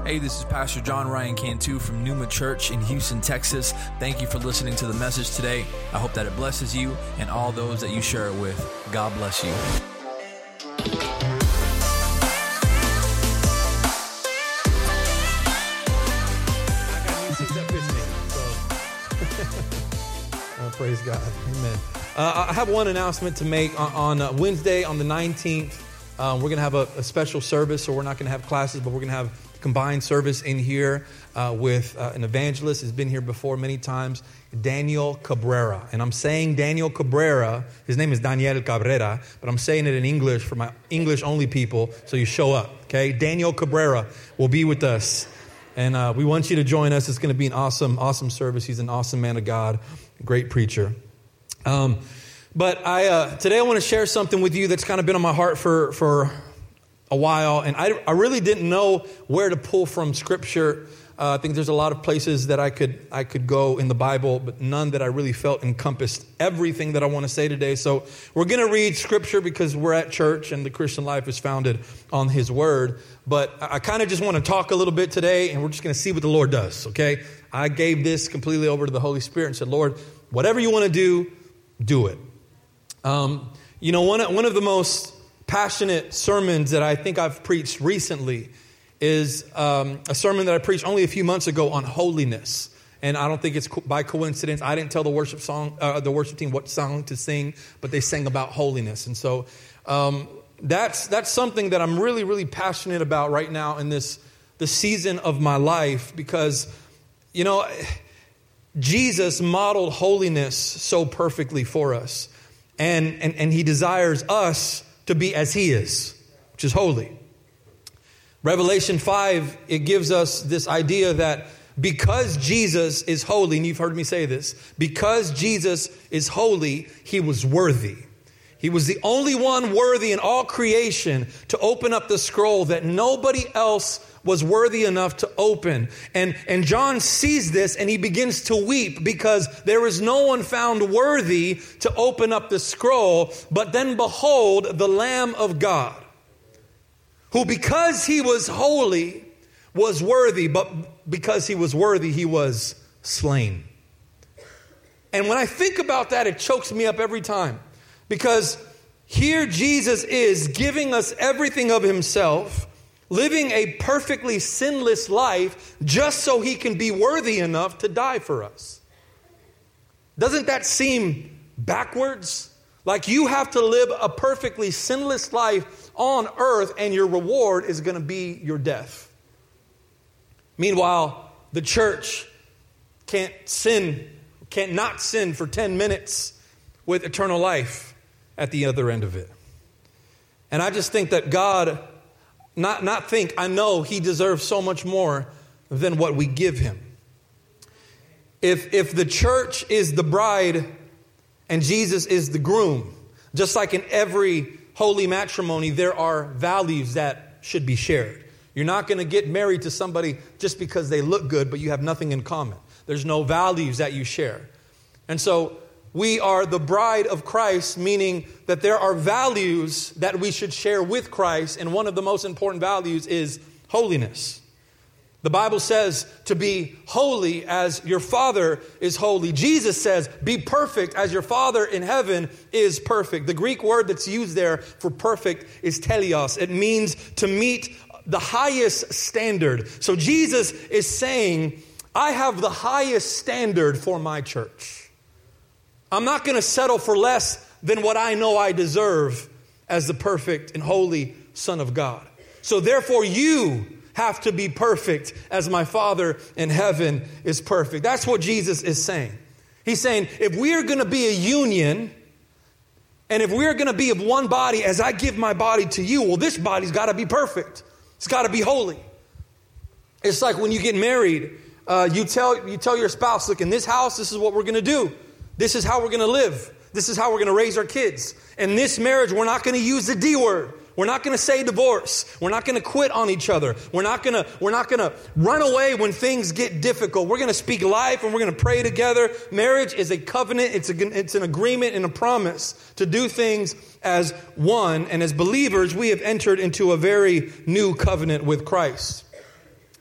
Hey, this is Pastor John Ryan Cantu from Numa Church in Houston, Texas. Thank you for listening to the message today. I hope that it blesses you and all those that you share it with. God bless you. Praise God. Amen. I have one announcement to make. On Wednesday, on the 19th, we're going to have a special service, so we're not going to have classes, but we're going to have combined service in here with an evangelist who's been here before many times, Daniel Cabrera. And I'm saying Daniel Cabrera. His name is Daniel Cabrera, but I'm saying it in English for my English-only people, so you show up, okay? Daniel Cabrera will be with us, and we want you to join us. It's going to be an awesome service. He's an awesome man of God, great preacher. But today I want to share something with you that's kind of been on my heart for a while, and I really didn't know where to pull from Scripture. I think there's a lot of places that I could go in the Bible, but none that I really felt encompassed everything that I want to say today. So we're going to read Scripture because we're at church and the Christian life is founded on His Word. But I kind of just want to talk a little bit today, and we're just going to see what the Lord does, okay? I gave this completely over to the Holy Spirit and said, Lord, whatever you want to do it. One of the most passionate sermons that I think I've preached recently is a sermon that I preached only a few months ago on holiness. And I don't think it's by coincidence. I didn't tell the worship team what song to sing, but they sang about holiness. And so that's something that I'm really, really passionate about right now in the season of my life, because, Jesus modeled holiness so perfectly for us. And He desires us to be as He is, which is holy. Revelation 5, it gives us this idea that because Jesus is holy, and you've heard me say this, because Jesus is holy, He was worthy. He was the only one worthy in all creation to open up the scroll that nobody else was worthy enough to open. And John sees this and he begins to weep because there is no one found worthy to open up the scroll. But then behold, the Lamb of God, who because He was holy was worthy, but because He was worthy, He was slain. And when I think about that, it chokes me up every time. Because here Jesus is giving us everything of Himself, living a perfectly sinless life just so He can be worthy enough to die for us. Doesn't that seem backwards? Like you have to live a perfectly sinless life on earth and your reward is going to be your death. Meanwhile, the church can't not sin for 10 minutes with eternal life at the other end of it. And I just think that God, I know He deserves so much more than what we give Him. If the church is the bride and Jesus is the groom, just like in every holy matrimony, there are values that should be shared. You're not going to get married to somebody just because they look good, but you have nothing in common. There's no values that you share. And so we are the bride of Christ, meaning that there are values that we should share with Christ. And one of the most important values is holiness. The Bible says to be holy as your Father is holy. Jesus says, be perfect as your Father in heaven is perfect. The Greek word that's used there for perfect is teleos. It means to meet the highest standard. So Jesus is saying, I have the highest standard for my church. I'm not going to settle for less than what I know I deserve as the perfect and holy Son of God. So therefore you have to be perfect as my Father in heaven is perfect. That's what Jesus is saying. He's saying, if we are going to be a union, and if we are going to be of one body as I give my body to you, well, this body's got to be perfect. It's got to be holy. It's like when you get married, you tell your spouse, look, in this house, this is what we're going to do. This is how we're going to live. This is how we're going to raise our kids. In this marriage, we're not going to use the D word. We're not going to say divorce. We're not going to quit on each other. We're not going to run away when things get difficult. We're going to speak life and we're going to pray together. Marriage is a covenant. It's an agreement and a promise to do things as one. And as believers, we have entered into a very new covenant with Christ.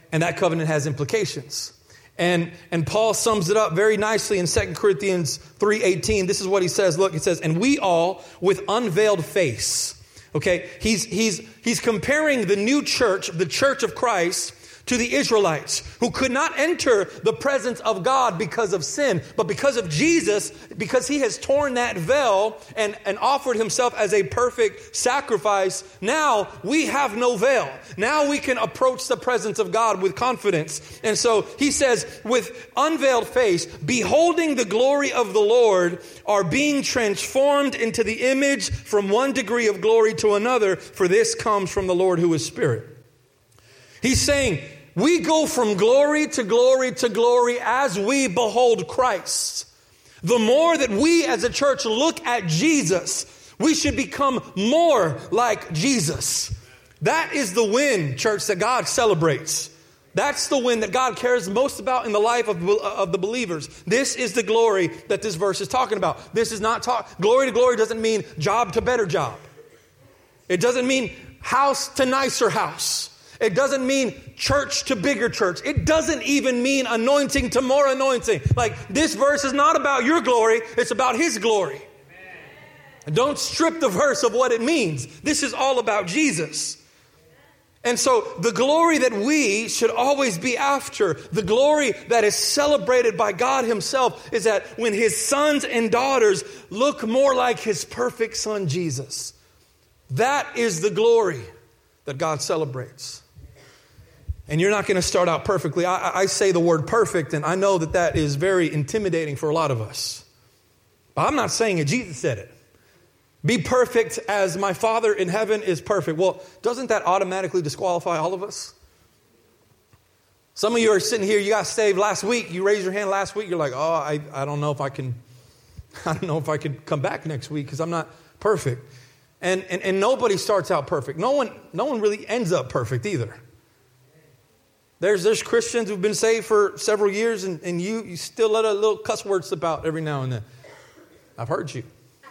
And that covenant has implications. And Paul sums it up very nicely in 2 Corinthians 3:18. This is what he says. Look, it says, and we all with unveiled face. Okay, he's comparing the new church, the church of Christ, to the Israelites who could not enter the presence of God because of sin, but because of Jesus, because he has torn that veil and offered himself as a perfect sacrifice. Now we have no veil. Now we can approach the presence of God with confidence. And so he says, with unveiled face, beholding the glory of the Lord, are being transformed into the image from one degree of glory to another, for this comes from the Lord who is Spirit. He's saying, we go from glory to glory to glory as we behold Christ. The more that we as a church look at Jesus, we should become more like Jesus. That is the win, church, that God celebrates. That's the win that God cares most about in the life of the believers. This is the glory that this verse is talking about. This is not glory to glory doesn't mean job to better job. It doesn't mean house to nicer house. It doesn't mean church to bigger church. It doesn't even mean anointing to more anointing. Like, this verse is not about your glory. It's about his glory. And don't strip the verse of what it means. This is all about Jesus. And so the glory that we should always be after, the glory that is celebrated by God himself, is that when his sons and daughters look more like his perfect son, Jesus. That is the glory that God celebrates. And you're not going to start out perfectly. I say the word perfect, and I know that that is very intimidating for a lot of us. But I'm not saying it. Jesus said it. Be perfect as my Father in heaven is perfect. Well, doesn't that automatically disqualify all of us? Some of you are sitting here, you got saved last week. You raised your hand last week. You're like, oh, I don't know if I can come back next week because I'm not perfect. And nobody starts out perfect. No one really ends up perfect either. There's Christians who've been saved for several years and you still let a little cuss word slip out every now and then. I've heard you.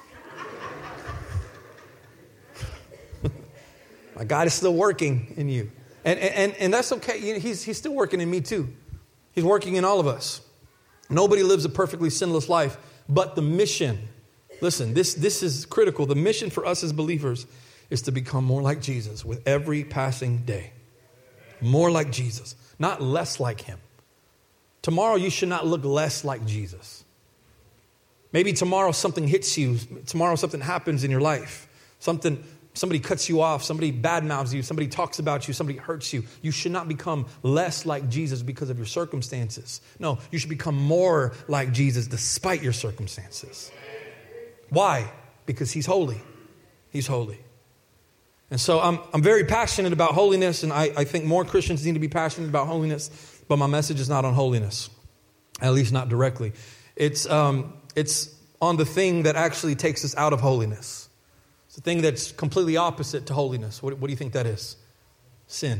My God is still working in you. And that's okay. You know, he's still working in me too. He's working in all of us. Nobody lives a perfectly sinless life, but the mission, listen, this is critical. The mission for us as believers is to become more like Jesus with every passing day. More like Jesus, not less like him. Tomorrow you should not look less like Jesus. Maybe tomorrow something hits you. Tomorrow something happens in your life. Somebody cuts you off. Somebody badmouths you. Somebody talks about you. Somebody hurts you. You should not become less like Jesus because of your circumstances. No, you should become more like Jesus despite your circumstances. Why? Because he's holy. He's holy. And so I'm very passionate about holiness, and I think more Christians need to be passionate about holiness, but my message is not on holiness, at least not directly. It's on the thing that actually takes us out of holiness. It's the thing that's completely opposite to holiness. What do you think that is? Sin.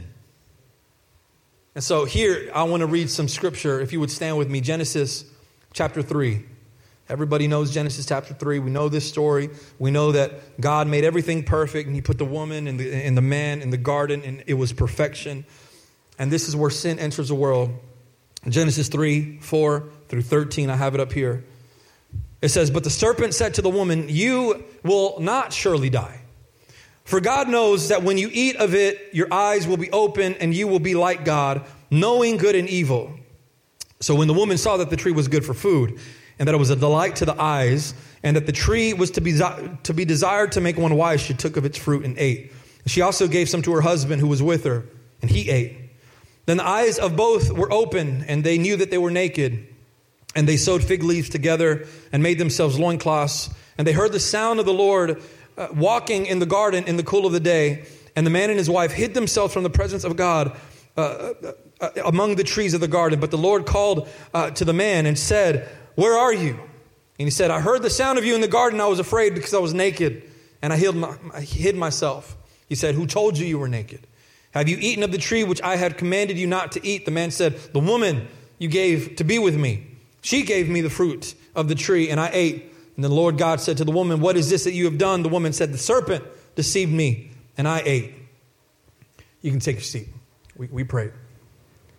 And so here I want to read some scripture. If you would stand with me, Genesis chapter 3. Everybody knows Genesis chapter 3. We know this story. We know that God made everything perfect, and he put the woman and the man in the garden, and it was perfection. And this is where sin enters the world. Genesis 3, 4 through 13, I have it up here. It says, but the serpent said to the woman, you will not surely die. For God knows that when you eat of it, your eyes will be open, and you will be like God, knowing good and evil. So when the woman saw that the tree was good for food, and that it was a delight to the eyes, and that the tree was to be desired to make one wise, she took of its fruit and ate. She also gave some to her husband who was with her, and he ate. Then the eyes of both were open, and they knew that they were naked. And they sewed fig leaves together and made themselves loincloths. And they heard the sound of the Lord walking in the garden in the cool of the day. And the man and his wife hid themselves from the presence of God among the trees of the garden. But the Lord called to the man and said, where are you? And he said, I heard the sound of you in the garden. I was afraid because I was naked, and I hid myself. He said, who told you you were naked? Have you eaten of the tree which I had commanded you not to eat? The man said, the woman you gave to be with me, she gave me the fruit of the tree, and I ate. And the Lord God said to the woman, what is this that you have done? The woman said, the serpent deceived me, and I ate. You can take your seat. We prayed.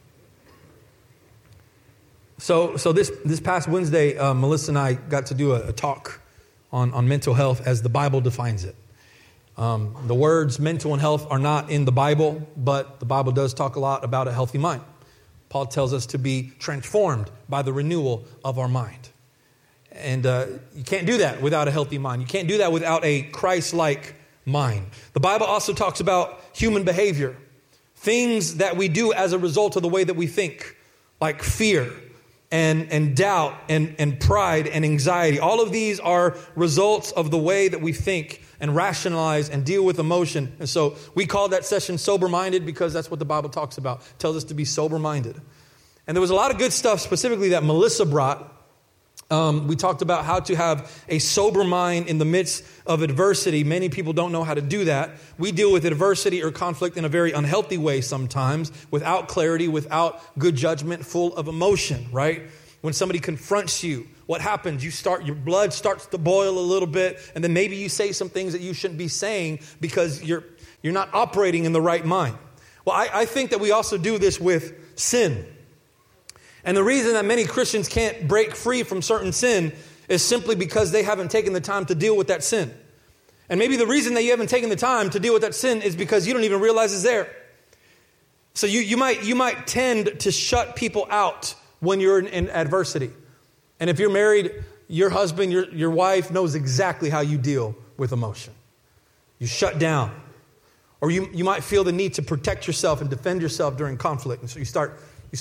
So this past Wednesday, Melissa and I got to do a talk on mental health as the Bible defines it. The words mental and health are not in the Bible, but the Bible does talk a lot about a healthy mind. Paul tells us to be transformed by the renewal of our mind. And you can't do that without a healthy mind. You can't do that without a Christ-like mind. The Bible also talks about human behavior, things that we do as a result of the way that we think, like fear and doubt and pride and anxiety. All of these are results of the way that we think and rationalize and deal with emotion. And so we call that session sober-minded because that's what the Bible talks about. It tells us to be sober-minded. And there was a lot of good stuff specifically that Melissa brought. We talked about how to have a sober mind in the midst of adversity. Many people don't know how to do that. We deal with adversity or conflict in a very unhealthy way sometimes, without clarity, without good judgment, full of emotion, right? When somebody confronts you, what happens? Your blood starts to boil a little bit, and then maybe you say some things that you shouldn't be saying because you're not operating in the right mind. Well, I think that we also do this with sin. And the reason that many Christians can't break free from certain sin is simply because they haven't taken the time to deal with that sin. And maybe the reason that you haven't taken the time to deal with that sin is because you don't even realize it's there. So you might tend to shut people out when you're in adversity. And if you're married, your husband, your wife knows exactly how you deal with emotion. You shut down. Or you might feel the need to protect yourself and defend yourself during conflict. And so you start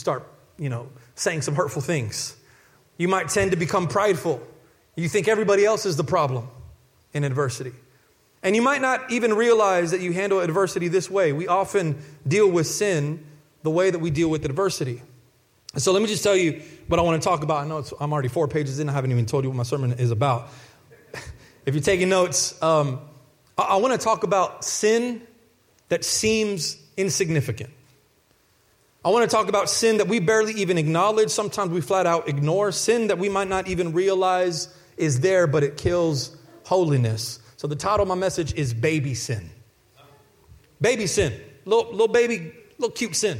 saying some hurtful things. You might tend to become prideful. You think everybody else is the problem in adversity. And you might not even realize that you handle adversity this way. We often deal with sin the way that we deal with adversity. And so let me just tell you what I want to talk about. I know I'm already 4 pages in. I haven't even told you what my sermon is about. If you're taking notes, I want to talk about sin that seems insignificant. I want to talk about sin that we barely even acknowledge. Sometimes we flat out ignore. Sin that we might not even realize is there, but it kills holiness. So the title of my message is Baby Sin. Baby sin. Little baby, little cute sin.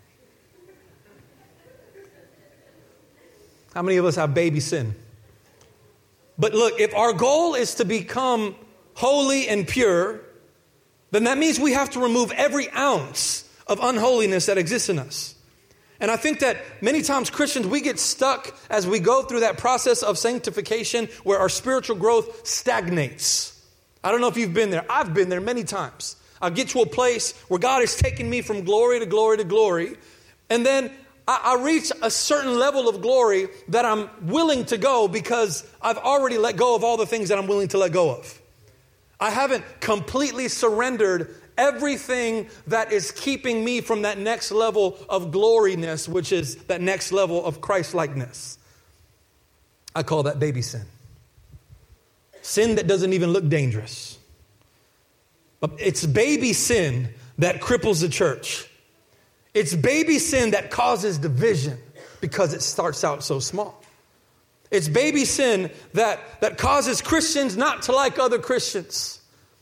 How many of us have baby sin? But look, if our goal is to become holy and pure, then that means we have to remove every ounce of unholiness that exists in us. And I think that many times Christians, we get stuck as we go through that process of sanctification where our spiritual growth stagnates. I don't know if you've been there. I've been there many times. I get to a place where God is taking me from glory to glory to glory. And then I reach a certain level of glory that I'm willing to go because I've already let go of all the things that I'm willing to let go of. I haven't completely surrendered everything that is keeping me from that next level of gloriness, which is that next level of Christ-likeness. I call that baby sin. Sin that doesn't even look dangerous. But it's baby sin that cripples the church. It's baby sin that causes division because it starts out so small. It's baby sin that causes Christians not to like other Christians.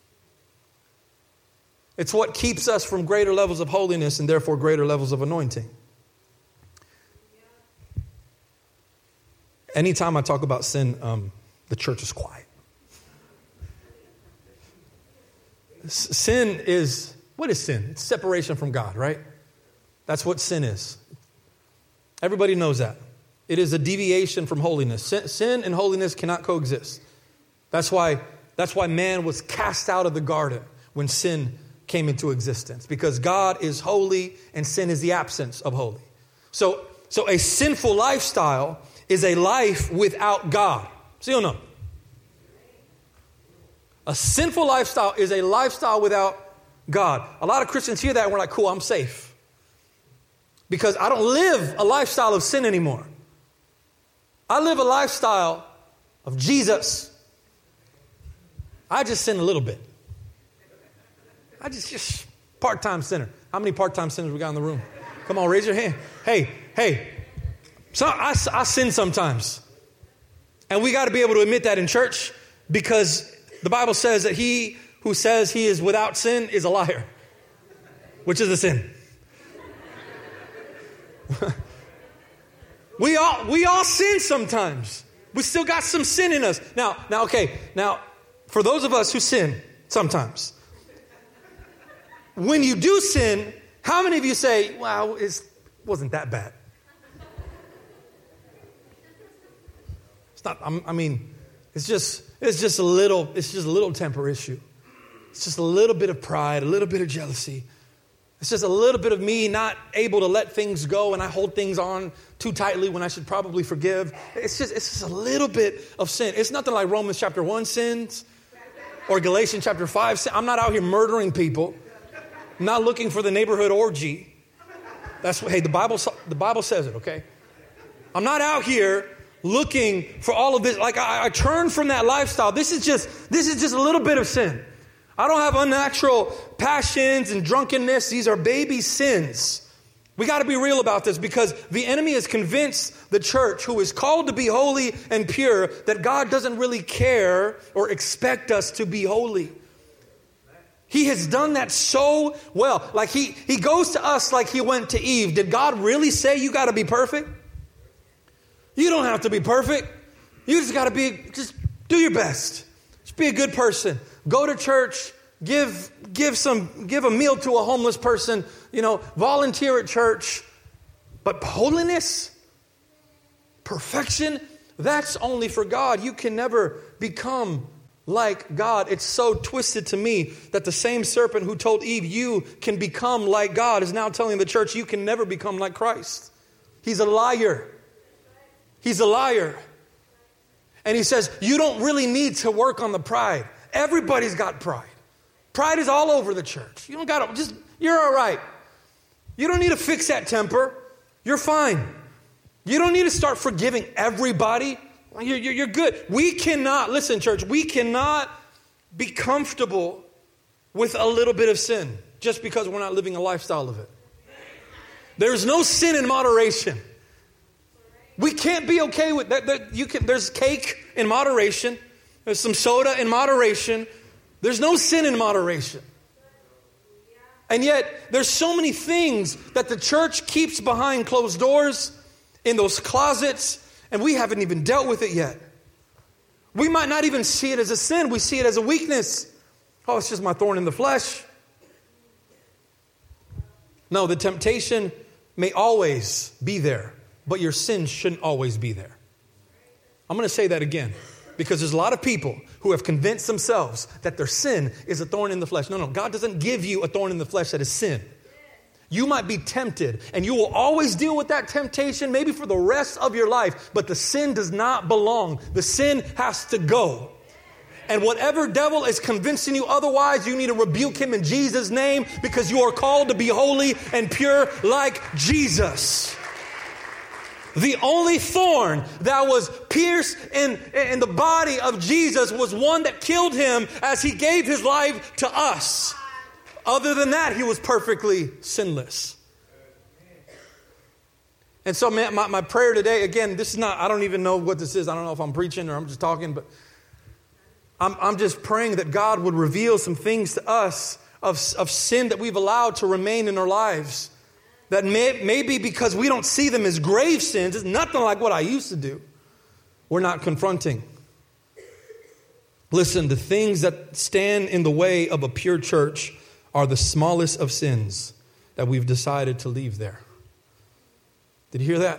It's what keeps us from greater levels of holiness and therefore greater levels of anointing. Anytime I talk about sin, the church is quiet. Sin is, what is sin? It's separation from God, right? That's what sin is. Everybody knows that. It is a deviation from holiness. Sin and holiness cannot coexist. That's why man was cast out of the garden when sin came into existence, because God is holy and sin is the absence of holy. So a sinful lifestyle is a life without God. See or no? A sinful lifestyle is a lifestyle without God. A lot of Christians hear that and we're like, cool, I'm safe. Because I don't live a lifestyle of sin anymore. I live a lifestyle of Jesus. I just sin a little bit. I just part-time sinner. How many part-time sinners we got in the room? Come on, raise your hand. Hey. So I sin sometimes. And we got to be able to admit that in church, because the Bible says that he who says he is without sin is a liar, which is a sin. We all sin sometimes. We still got some sin in us. Now, for those of us who sin sometimes, when you do sin, how many of you say, wow, it wasn't that bad? It's not, it's just a little temper issue. It's just a little bit of pride, a little bit of jealousy. It's just a little bit of me not able to let things go, and I hold things on too tightly when I should probably forgive. It's just a little bit of sin. It's nothing like Romans chapter 1 sins or Galatians chapter 5 sin. I'm not out here murdering people. I'm not looking for the neighborhood orgy. That's what, hey, the Bible says it, okay? I'm not out here looking for all of this. Like I turn from that lifestyle. This is just a little bit of sin. I don't have unnatural passions and drunkenness. These are baby sins. We got to be real about this because the enemy has convinced the church, who is called to be holy and pure, that God doesn't really care or expect us to be holy. He has done that so well. Like he goes to us like he went to Eve. Did God really say you got to be perfect? You don't have to be perfect. You just got to just do your best. Just be a good person. Go to church, give a meal to a homeless person, volunteer at church. But holiness, perfection, that's only for God. You can never become like God. It's so twisted to me that the same serpent who told Eve, you can become like God, is now telling the church, you can never become like Christ. He's a liar. He's a liar. And he says, you don't really need to work on the pride. Everybody's got pride. Pride is all over the church. You don't got to, you're all right. You don't need to fix that temper. You're fine. You don't need to start forgiving everybody. You're good. We cannot, listen, church, we cannot be comfortable with a little bit of sin just because we're not living a lifestyle of it. There's no sin in moderation. We can't be okay with that. There's cake in moderation. There's some soda in moderation. There's no sin in moderation. And yet, there's so many things that the church keeps behind closed doors, in those closets, and we haven't even dealt with it yet. We might not even see it as a sin. We see it as a weakness. Oh, it's just my thorn in the flesh. No, the temptation may always be there, but your sin shouldn't always be there. I'm going to say that again. Because there's a lot of people who have convinced themselves that their sin is a thorn in the flesh. No, God doesn't give you a thorn in the flesh that is sin. You might be tempted, and you will always deal with that temptation, maybe for the rest of your life. But the sin does not belong. The sin has to go. And whatever devil is convincing you otherwise, you need to rebuke him in Jesus' name, because you are called to be holy and pure like Jesus. The only thorn that was pierced in the body of Jesus was one that killed him as he gave his life to us. Other than that, he was perfectly sinless. And so, man, my prayer today, again, this is not, I don't even know what this is. I don't know if I'm preaching or I'm just talking, but I'm just praying that God would reveal some things to us of sin that we've allowed to remain in our lives. That maybe because we don't see them as grave sins, it's nothing like what I used to do, we're not confronting. Listen, the things that stand in the way of a pure church are the smallest of sins that we've decided to leave there. Did you hear that?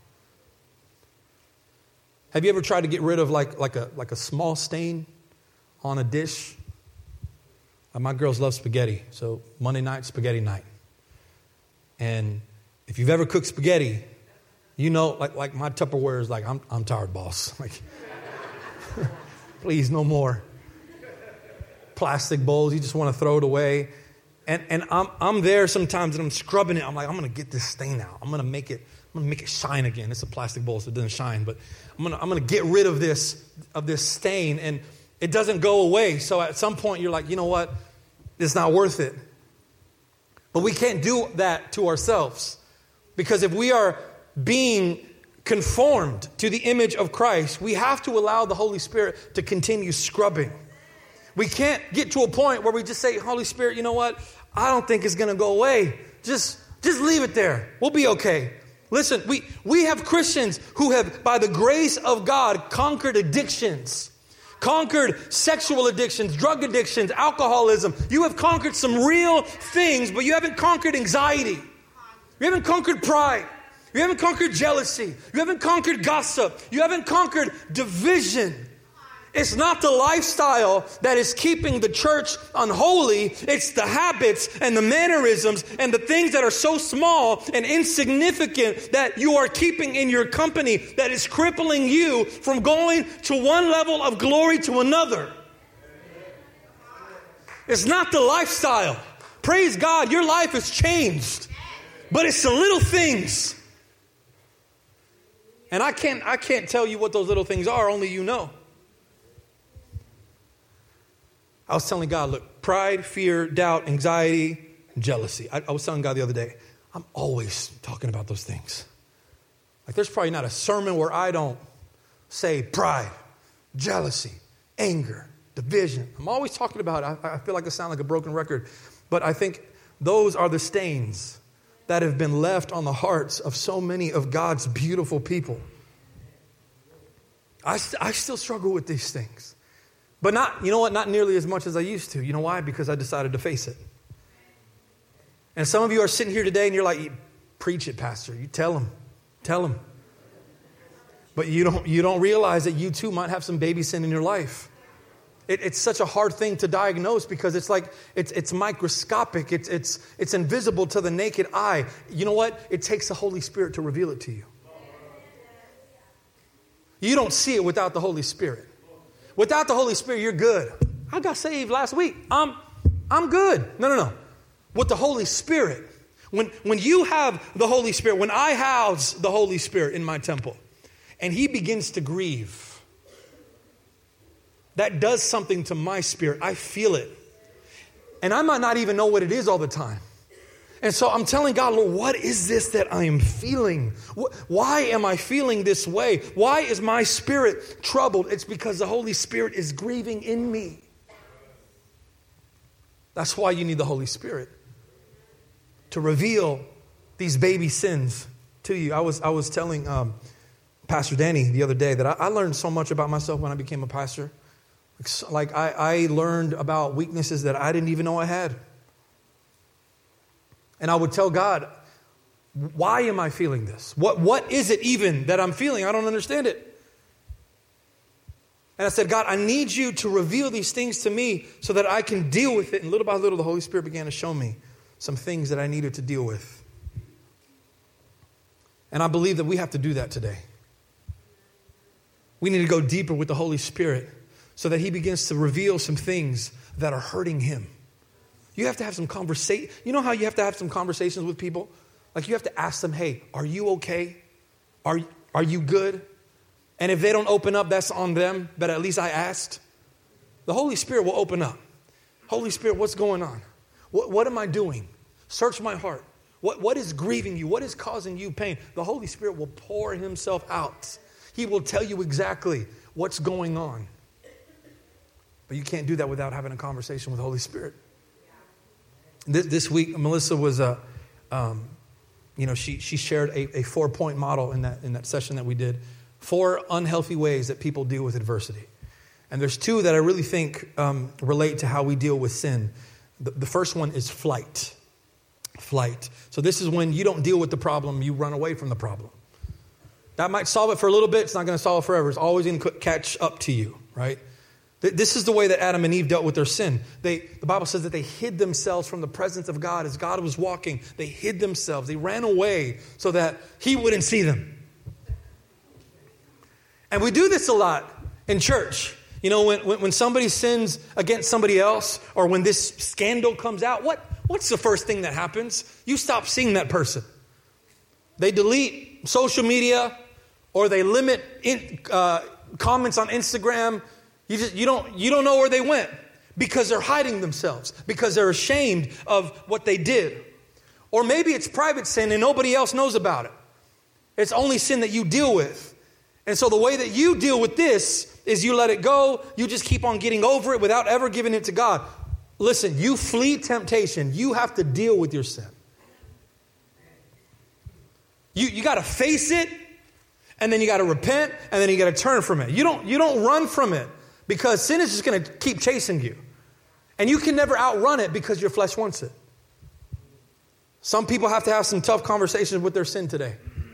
Have you ever tried to get rid of like a small stain on a dish? My girls love spaghetti, so Monday night, spaghetti night. And if you've ever cooked spaghetti, you know, like my Tupperware is like, I'm tired, boss. Like, please, no more plastic bowls. You just want to throw it away. And I'm there sometimes and I'm scrubbing it. I'm like, I'm going to get this stain out. I'm going to make it shine again. It's a plastic bowl, so it doesn't shine. But I'm going to get rid of this stain, and it doesn't go away. So at some point, you're like, you know what? It's not worth it. But we can't do that to ourselves, because if we are being conformed to the image of Christ, we have to allow the Holy Spirit to continue scrubbing. We can't get to a point where we just say, Holy Spirit, you know what? I don't think it's going to go away. Just leave it there. We'll be okay. Listen, we have Christians who have, by the grace of God, conquered addictions, conquered sexual addictions, drug addictions, alcoholism. You have conquered some real things, but you haven't conquered anxiety. You haven't conquered pride. You haven't conquered jealousy. You haven't conquered gossip. You haven't conquered division. It's not the lifestyle that is keeping the church unholy. It's the habits and the mannerisms and the things that are so small and insignificant that you are keeping in your company that is crippling you from going to one level of glory to another. It's not the lifestyle. Praise God, your life has changed. But it's the little things. And I can't tell you what those little things are, only you know. I was telling God, look, pride, fear, doubt, anxiety, jealousy. I was telling God the other day, I'm always talking about those things. Like there's probably not a sermon where I don't say pride, jealousy, anger, division. I'm always talking about it. I feel like I sound like a broken record. But I think those are the stains that have been left on the hearts of so many of God's beautiful people. I still struggle with these things. But not nearly as much as I used to. You know why? Because I decided to face it. And some of you are sitting here today and you're like, preach it, Pastor. You tell them. But you don't realize that you too might have some baby sin in your life. It's such a hard thing to diagnose because it's like, it's microscopic. It's invisible to the naked eye. You know what? It takes the Holy Spirit to reveal it to you. You don't see it without the Holy Spirit. Without the Holy Spirit, you're good. I got saved last week. I'm good. No. With the Holy Spirit, when you have the Holy Spirit, when I house the Holy Spirit in my temple, and He begins to grieve, that does something to my spirit. I feel it. And I might not even know what it is all the time. And so I'm telling God, Lord, what is this that I am feeling? Why am I feeling this way? Why is my spirit troubled? It's because the Holy Spirit is grieving in me. That's why you need the Holy Spirit to reveal these baby sins to you. I was telling Pastor Danny the other day that I learned so much about myself when I became a pastor. Like I learned about weaknesses that I didn't even know I had. And I would tell God, why am I feeling this? What is it even that I'm feeling? I don't understand it. And I said, God, I need you to reveal these things to me so that I can deal with it. And little by little, the Holy Spirit began to show me some things that I needed to deal with. And I believe that we have to do that today. We need to go deeper with the Holy Spirit so that He begins to reveal some things that are hurting Him. You have to have some conversation. You know how you have to have some conversations with people? Like you have to ask them, hey, are you okay? Are you good? And if they don't open up, that's on them. But at least I asked. The Holy Spirit will open up. Holy Spirit, what's going on? What am I doing? Search my heart. What is grieving you? What is causing you pain? The Holy Spirit will pour Himself out. He will tell you exactly what's going on. But you can't do that without having a conversation with the Holy Spirit. This week, Melissa was, she shared a 4-point model in that session that we did. 4 unhealthy ways that people deal with adversity. And there's 2 that I really think relate to how we deal with sin. The first one is flight. Flight. So this is when you don't deal with the problem, you run away from the problem. That might solve it for a little bit. It's not going to solve it forever. It's always going to catch up to you, right? This is the way that Adam and Eve dealt with their sin. The Bible says that they hid themselves from the presence of God as God was walking. They hid themselves. They ran away so that He wouldn't see them. And we do this a lot in church. You know, when somebody sins against somebody else or when this scandal comes out, what's the first thing that happens? You stop seeing that person. They delete social media or they limit comments on Instagram. You don't know where they went because they're hiding themselves, because they're ashamed of what they did. Or maybe it's private sin and nobody else knows about it. It's only sin that you deal with. And so the way that you deal with this is you let it go. You just keep on getting over it without ever giving it to God. Listen, you flee temptation. You have to deal with your sin. You got to face it, and then you got to repent, and then you got to turn from it. You don't run from it, because sin is just going to keep chasing you. And you can never outrun it because your flesh wants it. Some people have to have some tough conversations with their sin today.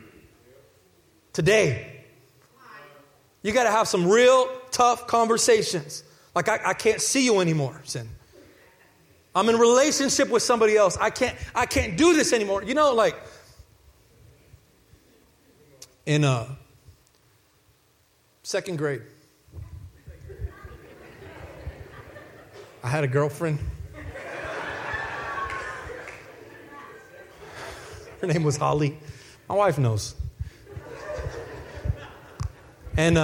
Today. You got to have some real tough conversations. Like, I can't see you anymore, sin. I'm in a relationship with somebody else. I can't do this anymore. You know, like, in second grade, I had a girlfriend. Her name was Holly. My wife knows. And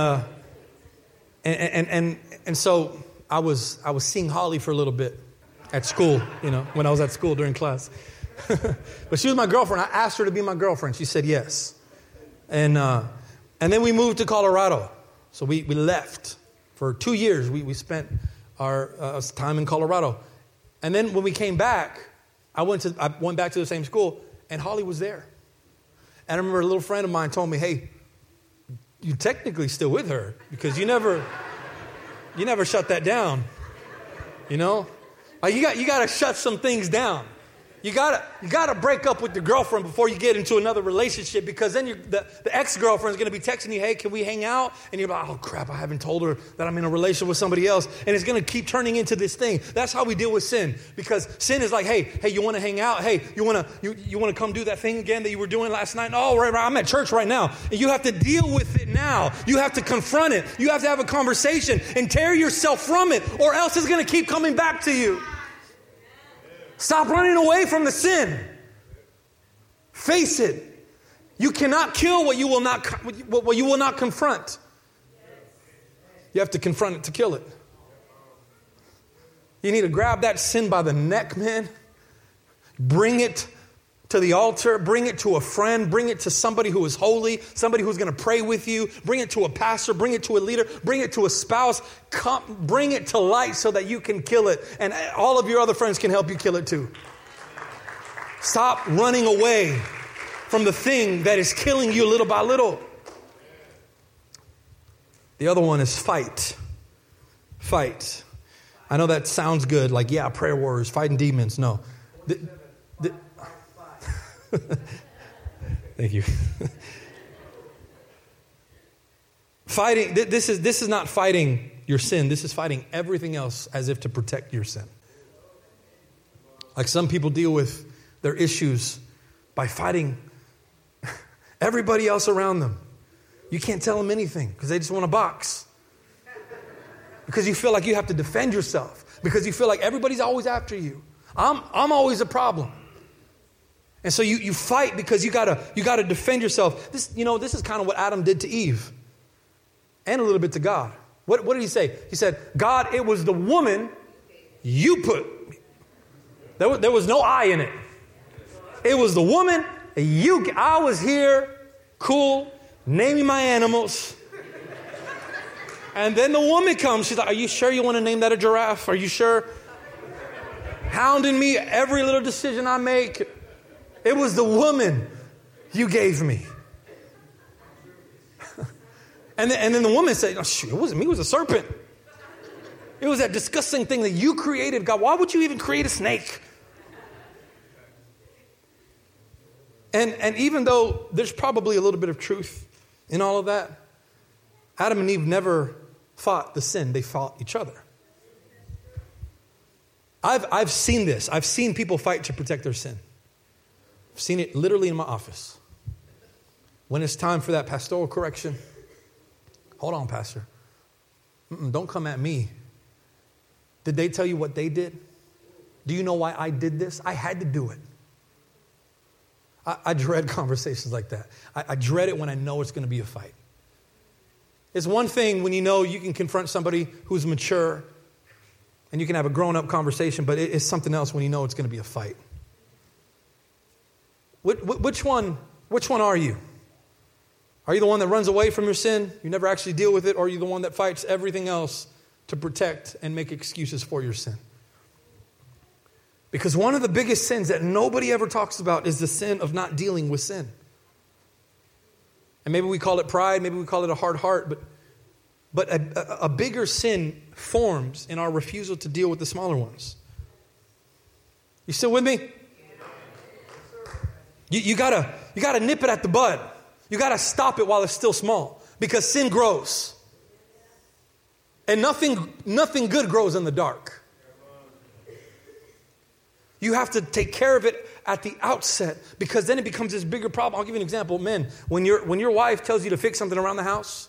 so I was seeing Holly for a little bit at school, you know, when I was at school during class. But she was my girlfriend. I asked her to be my girlfriend. She said yes. And then we moved to Colorado. So we left for 2 years. We spent our time in Colorado. And then when we came back, I went back to the same school, and Holly was there. And I remember a little friend of mine told me, hey, you're technically still with her because you never shut that down. You know? Like, you got to shut some things down. You got to break up with your girlfriend before you get into another relationship, because then the ex-girlfriend is going to be texting you, hey, can we hang out? And you're like, oh, crap, I haven't told her that I'm in a relationship with somebody else. And it's going to keep turning into this thing. That's how we deal with sin, because sin is like, hey, you want to hang out? Hey, you want to come do that thing again that you were doing last night? Oh, right, I'm at church right now. And you have to deal with it now. You have to confront it. You have to have a conversation and tear yourself from it, or else it's going to keep coming back to you. Stop running away from the sin. Face it. You cannot kill what you will not confront. You have to confront it to kill it. You need to grab that sin by the neck, man. Bring it to the altar. Bring it to a friend. Bring it to somebody who is holy. Somebody who's going to pray with you. Bring it to a pastor. Bring it to a leader. Bring it to a spouse. Bring it to light so that you can kill it. And all of your other friends can help you kill it too. Stop running away from the thing that is killing you little by little. The other one is fight. Fight. I know that sounds good. Like, yeah, prayer warriors, fighting demons. No. Thank you. Fighting, this is not fighting your sin. This is fighting everything else as if to protect your sin. Like, some people deal with their issues by fighting everybody else around them. You can't tell them anything because they just want a box. Because you feel like you have to defend yourself. Because you feel like everybody's always after you. I'm always a problem. And so you fight because you gotta defend yourself. This is kind of what Adam did to Eve, and a little bit to God. What did he say? He said, God, it was the woman you put. There was no I in it. It was the woman I was here, cool, naming my animals. And then the woman comes. She's like, are you sure you want to name that a giraffe? Are you sure? Hounding me every little decision I make. It was the woman you gave me. And then the woman said, oh, shoot, it wasn't me, it was a serpent. It was that disgusting thing that you created, God. Why would you even create a snake? And even though there's probably a little bit of truth in all of that, Adam and Eve never fought the sin. They fought each other. I've seen this. I've seen people fight to protect their sin. I've seen it literally in my office. When it's time for that pastoral correction, hold on, Pastor. Don't come at me. Did they tell you what they did? Do you know why I did this? I had to do it. I dread conversations like that. I dread it when I know it's going to be a fight. It's one thing when you know you can confront somebody who's mature and you can have a grown-up conversation, but it's something else when you know it's going to be a fight. Which one are you? Are you the one that runs away from your sin? You never actually deal with it? Or are you the one that fights everything else to protect and make excuses for your sin? Because one of the biggest sins that nobody ever talks about is the sin of not dealing with sin. And maybe we call it pride, maybe we call it a hard heart, but a bigger sin forms in our refusal to deal with the smaller ones. You still with me? You gotta nip it at the bud. You gotta stop it while it's still small, because sin grows. And nothing good grows in the dark. You have to take care of it at the outset, because then it becomes this bigger problem. I'll give you an example. Men, when your wife tells you to fix something around the house,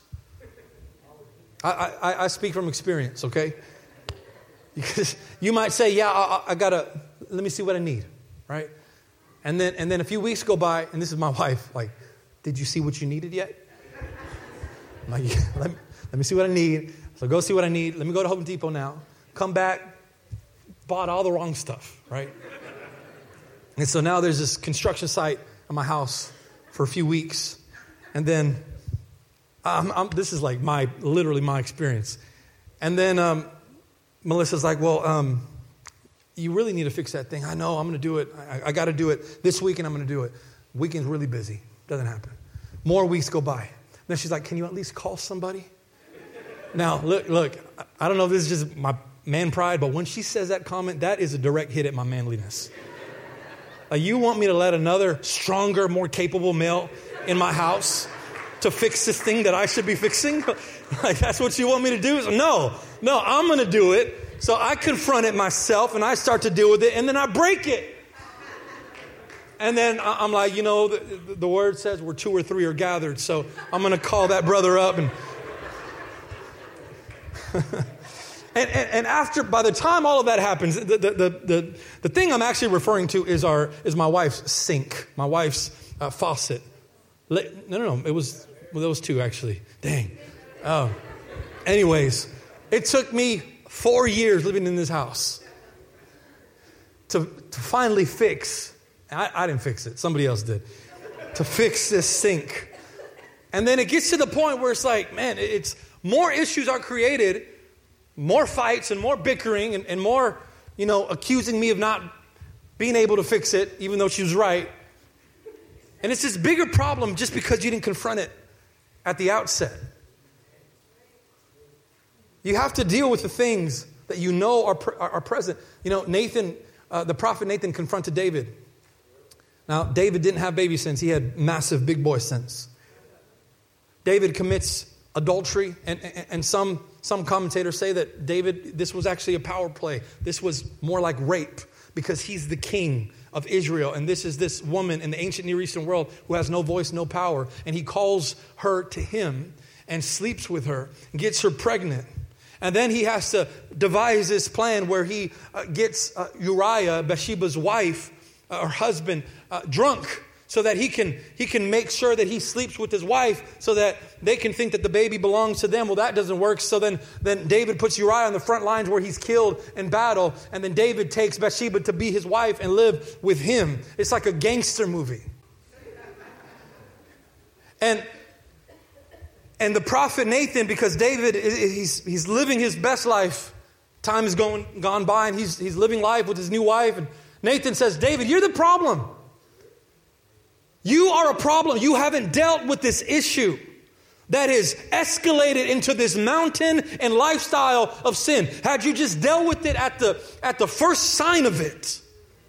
I speak from experience, okay? Because you might say, yeah, I gotta, let me see what I need, right? And then a few weeks go by, and this is my wife, like, did you see what you needed yet? I'm like, yeah, let me see what I need. So go see what I need. Let me go to Home Depot now. Come back, bought all the wrong stuff, right? And so now there's this construction site at my house for a few weeks. And then, this is like literally my experience. And then Melissa's like, well, you really need to fix that thing. I know, I'm going to do it. I got to do it this weekend. I'm going to do it. Weekend's really busy. Doesn't happen. More weeks go by. Then she's like, can you at least call somebody? Now, look, I don't know if this is just my man pride, but when she says that comment, that is a direct hit at my manliness. Like, you want me to let another stronger, more capable male in my house to fix this thing that I should be fixing? Like, that's what you want me to do? No, I'm going to do it. So I confront it myself, and I start to deal with it, and then I break it. And then I'm like, the word says where 2 or 3 are gathered, so I'm going to call that brother up. And after, by the time all of that happens, the thing I'm actually referring to is my wife's sink, my wife's faucet. No, it was those 2 actually. Dang. Oh. Anyways, it took me 4 years living in this house to finally fix. I didn't fix it. Somebody else did. To fix this sink. And then it gets to the point where it's like, man, it's more issues are created, more fights and more bickering and more, accusing me of not being able to fix it, even though she was right. And it's this bigger problem just because you didn't confront it at the outset. You have to deal with the things that you know are present. Nathan, the prophet Nathan confronted David. Now, David didn't have baby sins. He had massive big boy sins. David commits adultery, and some commentators say that David, this was actually a power play. This was more like rape, because he's the king of Israel, and this is this woman in the ancient Near Eastern world who has no voice, no power, and he calls her to him and sleeps with her, gets her pregnant. And then he has to devise this plan where he gets Uriah, Bathsheba's wife, or husband, drunk, so that he can make sure that he sleeps with his wife so that they can think that the baby belongs to them. Well, that doesn't work. So then David puts Uriah on the front lines where he's killed in battle. And then David takes Bathsheba to be his wife and live with him. It's like a gangster movie. And the prophet Nathan, because David, he's living his best life. Time has gone by, and he's living life with his new wife. And Nathan says, David, you're the problem. You are a problem. You haven't dealt with this issue that is escalated into this mountain and lifestyle of sin. Had you just dealt with it at the first sign of it,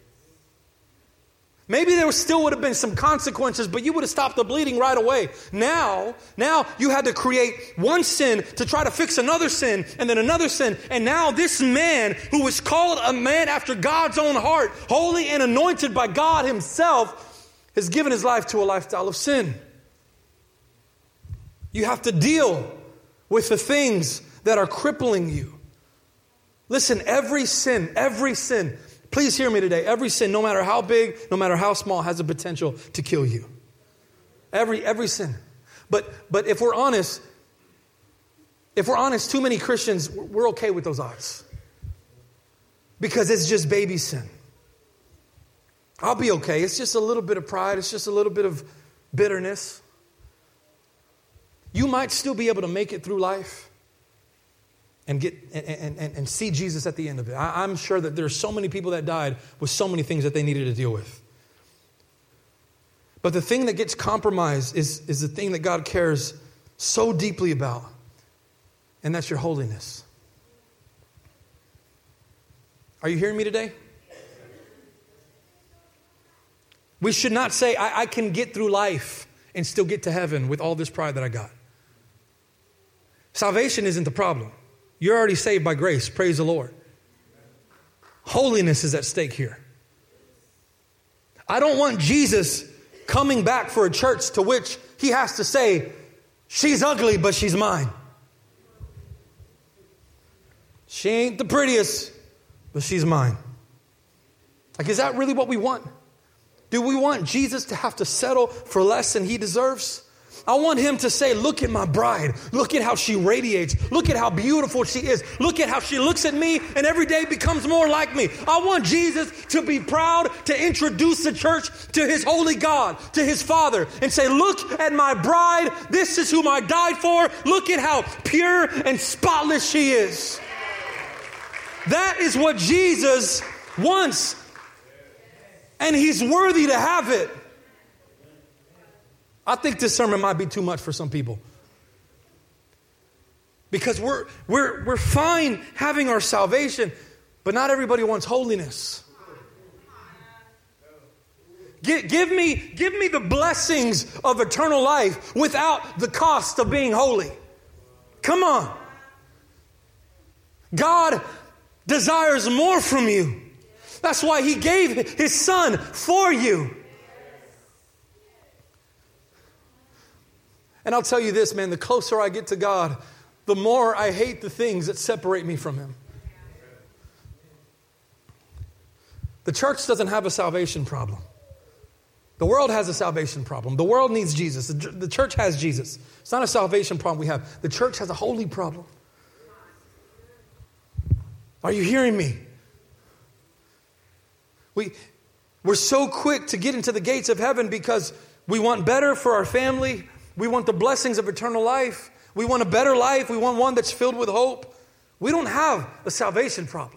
maybe there still would have been some consequences, but you would have stopped the bleeding right away. Now you had to create one sin to try to fix another sin and then another sin. And now this man, who was called a man after God's own heart, holy and anointed by God himself, has given his life to a lifestyle of sin. You have to deal with the things that are crippling you. Listen, every sin, please hear me today. Every sin, no matter how big, no matter how small, has the potential to kill you. Every sin. But if we're honest, too many Christians, we're okay with those odds. Because it's just baby sin. I'll be okay. It's just a little bit of pride. It's just a little bit of bitterness. You might still be able to make it through life and get and see Jesus at the end of it. I'm sure that there are so many people that died with so many things that they needed to deal with. But the thing that gets compromised is the thing that God cares so deeply about. And that's your holiness. Are you hearing me today? We should not say, I can get through life and still get to heaven with all this pride that I got. Salvation isn't the problem. You're already saved by grace. Praise the Lord. Holiness is at stake here. I don't want Jesus coming back for a church to which he has to say, she's ugly, but she's mine. She ain't the prettiest, but she's mine. Like, is that really what we want? Do we want Jesus to have to settle for less than he deserves? I want him to say, look at my bride. Look at how she radiates. Look at how beautiful she is. Look at how she looks at me and every day becomes more like me. I want Jesus to be proud to introduce the church to his holy God, to his Father, and say, look at my bride. This is whom I died for. Look at how pure and spotless she is. That is what Jesus wants. And he's worthy to have it. I think this sermon might be too much for some people. Because we're fine having our salvation, but not everybody wants holiness. Give me the blessings of eternal life without the cost of being holy. Come on. God desires more from you. That's why he gave his son for you. And I'll tell you this, man, the closer I get to God, the more I hate the things that separate me from him. The church doesn't have a salvation problem. The world has a salvation problem. The world needs Jesus. The church has Jesus. It's not a salvation problem we have. The church has a holy problem. Are you hearing me? We're so quick to get into the gates of heaven because we want better for our family. We want the blessings of eternal life. We want a better life. We want one that's filled with hope. We don't have a salvation problem.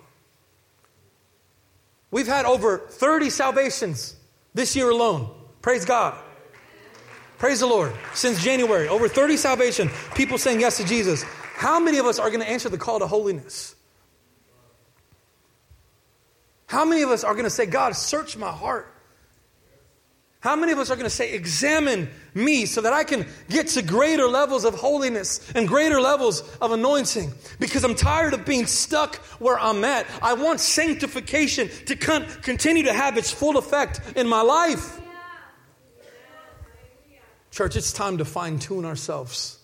We've had over 30 salvations this year alone. Praise God. Praise the Lord. Since January, over 30 salvation, people saying yes to Jesus. How many of us are going to answer the call to holiness? How many of us are going to say, God, search my heart? How many of us are going to say, examine me so that I can get to greater levels of holiness and greater levels of anointing? Because I'm tired of being stuck where I'm at. I want sanctification to continue to have its full effect in my life. Church, it's time to fine-tune ourselves.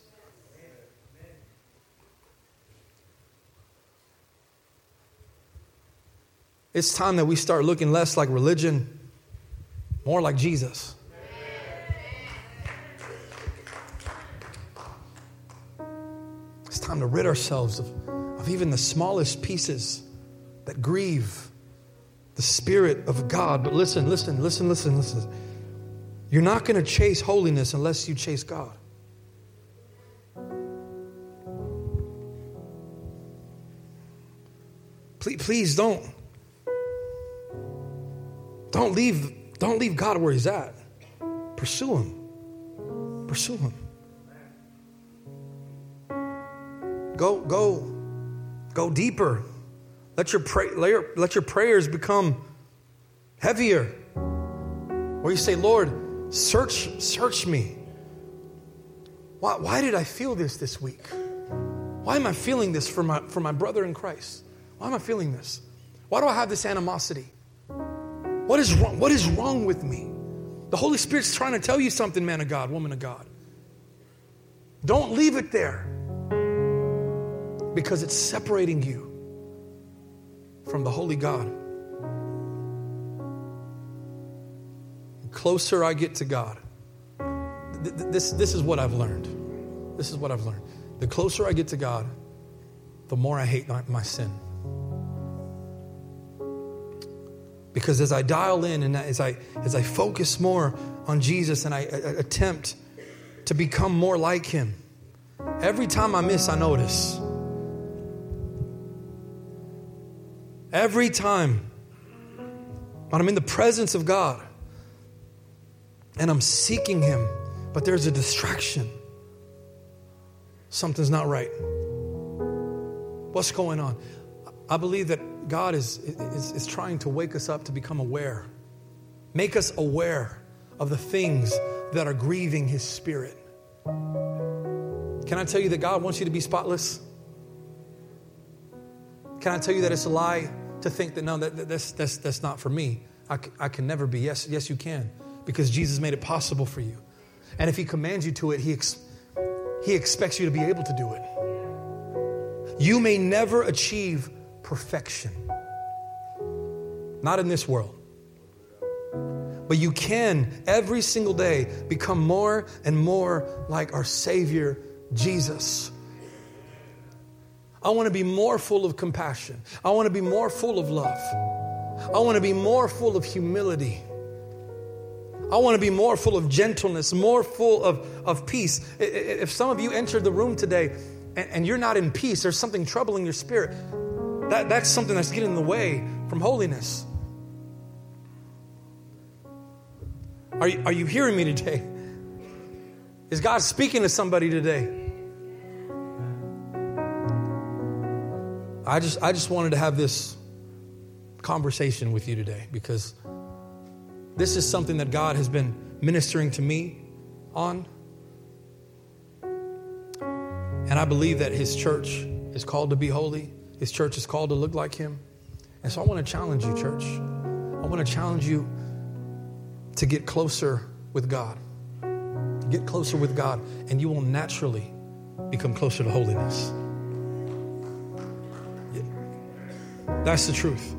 It's time that we start looking less like religion, more like Jesus. It's time to rid ourselves of even the smallest pieces that grieve the Spirit of God. But listen. You're not going to chase holiness unless you chase God. Please don't leave God where he's at. Pursue him. Pursue him. Go deeper. Let your prayers become heavier. Where you say, Lord, search me. Why did I feel this week? Why am I feeling this for my brother in Christ? Why am I feeling this? Why do I have this animosity? What is wrong? What is wrong with me? The Holy Spirit's trying to tell you something, man of God, woman of God. Don't leave it there because it's separating you from the Holy God. The closer I get to God, this is what I've learned. This is what I've learned. The closer I get to God, the more I hate my sin. Because as I dial in and as I focus more on Jesus and I attempt to become more like him, every time I miss, I notice. Every time when I'm in the presence of God, and I'm seeking him, but there's a distraction. Something's not right. What's going on? I believe that God is trying to wake us up to become aware. Make us aware of the things that are grieving his spirit. Can I tell you that God wants you to be spotless? Can I tell you that it's a lie to think that, no, that's not for me? I can never be. Yes, you can, because Jesus made it possible for you. And if he commands you to it, he expects you to be able to do it. You may never achieve perfection. Not in this world. But you can, every single day, become more and more like our Savior, Jesus. I want to be more full of compassion. I want to be more full of love. I want to be more full of humility. I want to be more full of gentleness, more full of peace. If some of you entered the room today and you're not in peace, there's something troubling your spirit, that's something that's getting in the way from holiness. Are you hearing me today? Is God speaking to somebody today? I just wanted to have this conversation with you today, because this is something that God has been ministering to me on. And I believe that his church is called to be holy. His church is called to look like him. And so I want to challenge you, church. I want to challenge you to get closer with God. Get closer with God, and you will naturally become closer to holiness. Yeah. That's the truth.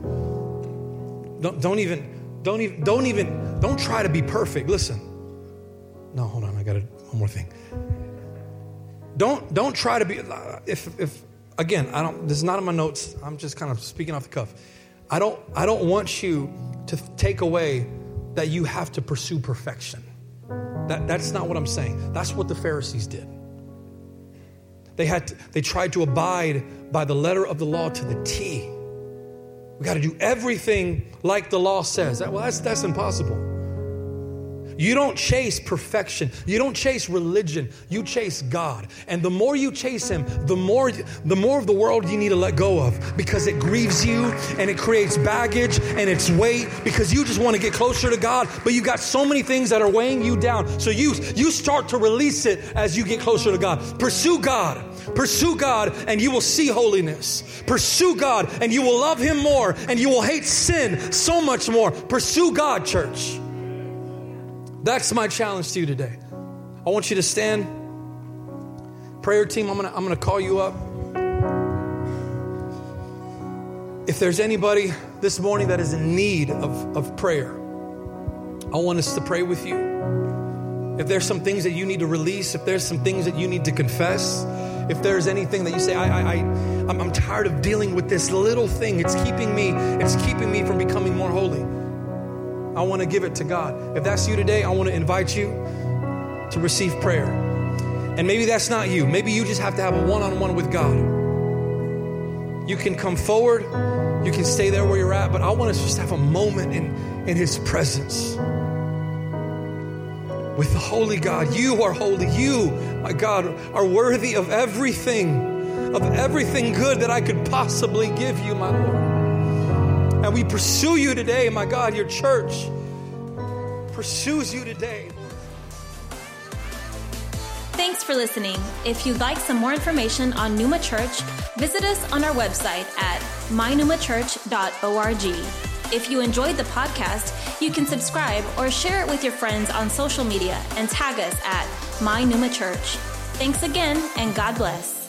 Don't try to be perfect. Listen. No, hold on. I got one more thing. Don't try to be, if again, this is not in my notes. I'm just kind of speaking off the cuff. I don't want you to take away that you have to pursue perfection. That's not what I'm saying. That's what the Pharisees did. They tried to abide by the letter of the law to the T. We got to do everything like the law says. That's impossible. You don't chase perfection. You don't chase religion. You chase God. And the more you chase him, the more of the world you need to let go of, because it grieves you and it creates baggage and it's weight, because you just want to get closer to God, but you got so many things that are weighing you down. So you start to release it as you get closer to God. Pursue God. Pursue God and you will see holiness. Pursue God and you will love him more, and you will hate sin so much more. Pursue God, church. That's my challenge to you today. I want you to stand. Prayer team, I'm gonna call you up. If there's anybody this morning that is in need of prayer, I want us to pray with you. If there's some things that you need to release, if there's some things that you need to confess, if there's anything that you say, I'm tired of dealing with this little thing. It's keeping me from becoming more holy. I want to give it to God. If that's you today, I want to invite you to receive prayer. And maybe that's not you. Maybe you just have to have a one-on-one with God. You can come forward. You can stay there where you're at. But I want us to just have a moment in his presence. With the holy God. You are holy. You, my God, are worthy of everything good that I could possibly give you, my Lord. And we pursue you today, my God. Your church pursues you today. Thanks for listening. If you'd like some more information on Pneuma Church, visit us on our website at mynewmachurch.org. If you enjoyed the podcast, you can subscribe or share it with your friends on social media and tag us at MyPneuma Church. Thanks again, and God bless.